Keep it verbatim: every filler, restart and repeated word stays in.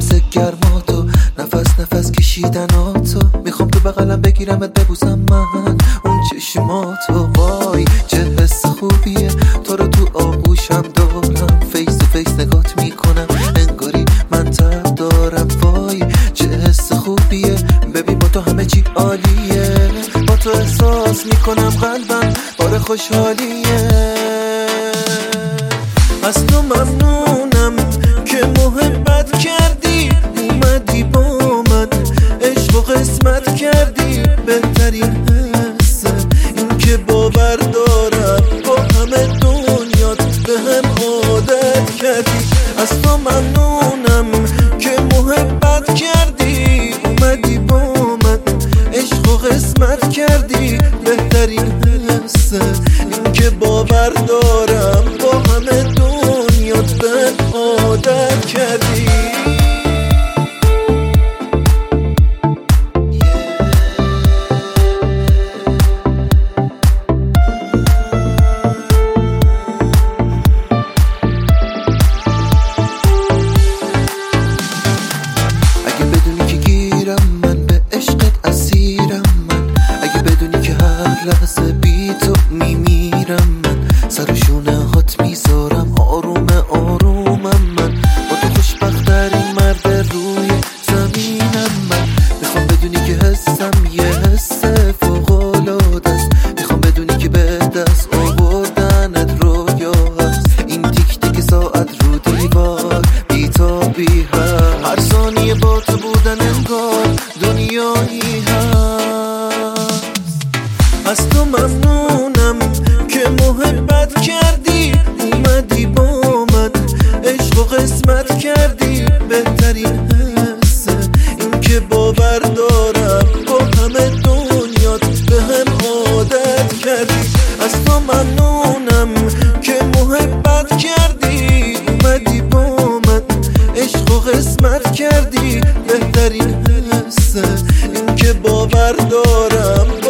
حس گرماتو، نفس نفس کشیدناتو، میخوام تو بغلم بگیرمت ببوسم من اون چشماتو. وای چه حس خوبیه، تو رو تو آغوشم دارم، فیس تو فیس نگات میکنم انگاری من تب دارم. وای چه حس خوبیه، ببین با تو همه چی عالیه، با تو احساس میکنم قلبم بار خوشحالیه. از تو ممنونم که محبت کردی، اومدی با من عشق و قسمت کردی. بهترین حسه این که باور دارم با همه دنیات به هم عادت کردی. از تو ممنونم که محبت کردی، اومدی با من عشق و قسمت کردی. بهترین حسه این که باور دارم با همه دنیات به هم عادت کردی. لحظه بی تو میمیرم من، سر شونه هات میذارم آروم آرومم من. با تو خوشبخت‌ترین مرد روی زمینم من. میخوام بدونی که حسم یه حس فوق‌العاده است، میخوام بدونی که به دست آوردنت رویا هست. این تیک تیک ساعت رو دیوار بی‌تابی هست، هر ثانیه با تو بودن انگار دنیایی هست. از تو ممنونم که محبت کردی، اومدی با من عشق و قسمت کردی. بهترین حسه این که باور دارم با همه دنیات به هم عادت کردی. از تو ممنونم که محبت کردی، اومدی با من عشق و قسمت کردی. بهترین حسه این که باور دارم